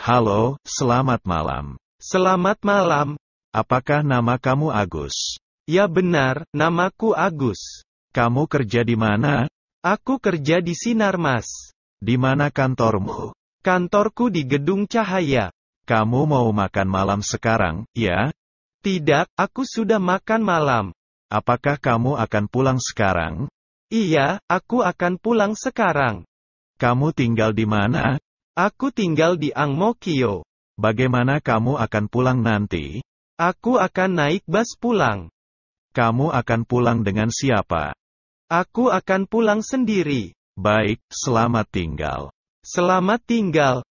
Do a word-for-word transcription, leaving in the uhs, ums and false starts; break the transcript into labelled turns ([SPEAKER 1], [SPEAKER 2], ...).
[SPEAKER 1] Halo, selamat malam.
[SPEAKER 2] Selamat malam.
[SPEAKER 1] Apakah nama kamu Agus?
[SPEAKER 2] Ya benar, namaku Agus.
[SPEAKER 1] Kamu kerja di mana?
[SPEAKER 2] Aku kerja di Sinarmas.
[SPEAKER 1] Di mana kantormu?
[SPEAKER 2] Kantorku di Gedung Cahaya.
[SPEAKER 1] Kamu mau makan malam sekarang, ya?
[SPEAKER 2] Tidak, aku sudah makan malam.
[SPEAKER 1] Apakah kamu akan pulang sekarang?
[SPEAKER 2] Iya, aku akan pulang sekarang.
[SPEAKER 1] Kamu tinggal di mana?
[SPEAKER 2] Aku tinggal di Ang Mo Kio.
[SPEAKER 1] Bagaimana kamu akan pulang nanti?
[SPEAKER 2] Aku akan naik bus pulang.
[SPEAKER 1] Kamu akan pulang dengan siapa?
[SPEAKER 2] Aku akan pulang sendiri.
[SPEAKER 1] Baik, selamat tinggal.
[SPEAKER 2] Selamat tinggal.